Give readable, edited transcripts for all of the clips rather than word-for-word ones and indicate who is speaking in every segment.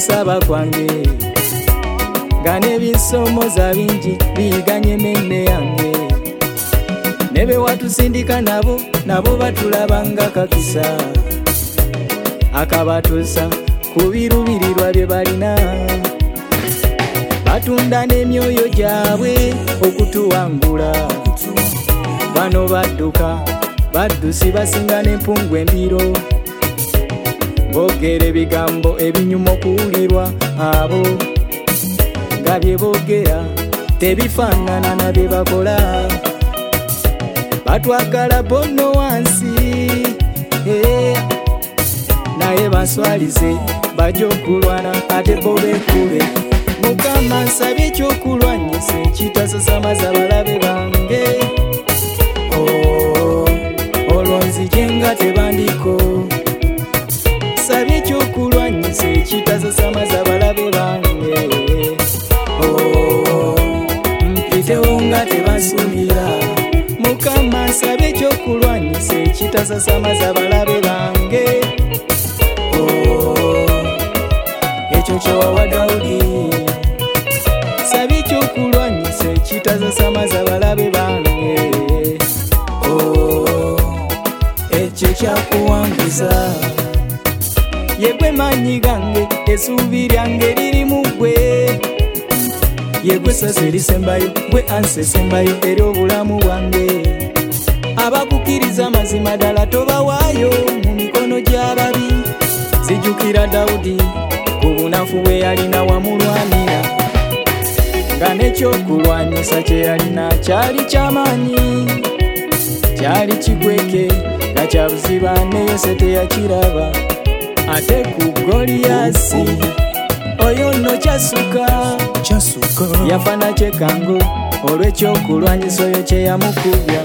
Speaker 1: okusaba kwange nga n'ebisomoza bingi biyiganye menne yange ne be watusindika nabo batulaba nga kakisa akabatuusa ku birubirirwa bye balina batunda n'emyoyo gyabwe okutuwangula bano badduka baddusi basinga n'empungu embiro boogera ebigambo ebinyuma okuwulirwa abo nga bye boogera tebifaanana na bye bakola batwagala bono wansi naye baswalize bajja okulwana ate bo beekube Mukama nsabye ekyokulwanyisa ekitasasamaza balabe bange olwo nzije nga tebandiko nsabye ekyokulwanyisa ekitasasamaza balabe bange mpitewo nga tebasuubira Mukama nsabye ekyokulwanyisa ekitasasamaza balabe bange ekyo kyewawa Dawudi nsabye ekyokulwanyisa ekitasasamaza balabe bange ekyo kyakuwanguza yegwe maanyi gange essuubi lyange liri mu ggwe yegwe ssasi erisembayo gwe ansi esembayo eri obulamu bwange abakukkiriza mazima ddala tobawaayo mu mikono gy'ababi zijjukira Dawudi ku bunafu bwe yalina wamulwanira nga n'ekyokulwanyisa kye yalina kyali ky'amaanyi kyali kikweke nga kya buziba ne Yose teyakiraba ate ku Goliyasi oyo nno kyasuka yafana kyekango olw'ekyokulwanyisa oyo kye yamukubya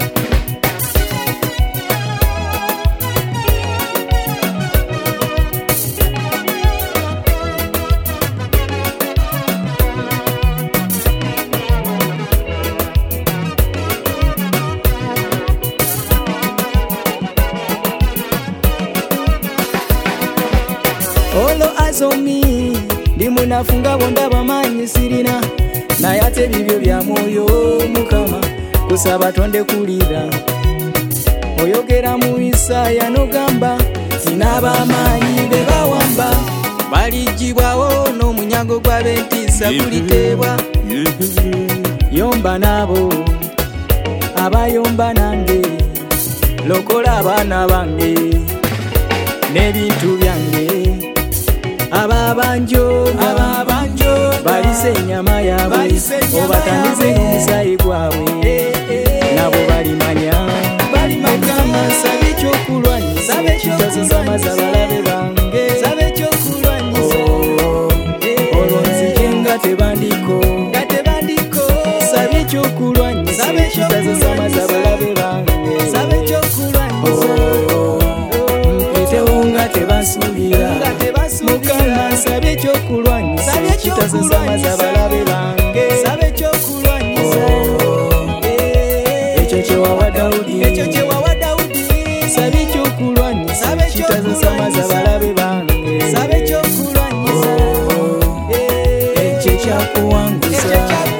Speaker 1: Olo azomi ndi munafu nga bondaba maanyi sirina naye ate bibyo bya mwoyo Mukama kusaba tondekulira oyogera mu Isaaya n'ogamba sinaba amaanyi be bawamba baligibwawo n'omunyago gw'ab'entiisa guliteebwa yomba n'abo abayomba nange lokola abaana bange n'ebintu byange ababanjo balise ennyama yaabwe obatamize n'omusaayi gwabwe nabo balimanya Mukama nsabye ekyokulwanyisa ekitasasamaza balabe bange olwo nzije nga tebandiko nsabye ekyokulwanyisa ekitasasamaza balabe bange mpitewo nga tebansuubira Mukama nsabye ekyokulwanyisa ekitasasamaza balabe bange ekyo kyewawa Dawudi nsabye ekyokulwanyisa ekitasasamaza balabe bange ekyo kyakuwanguza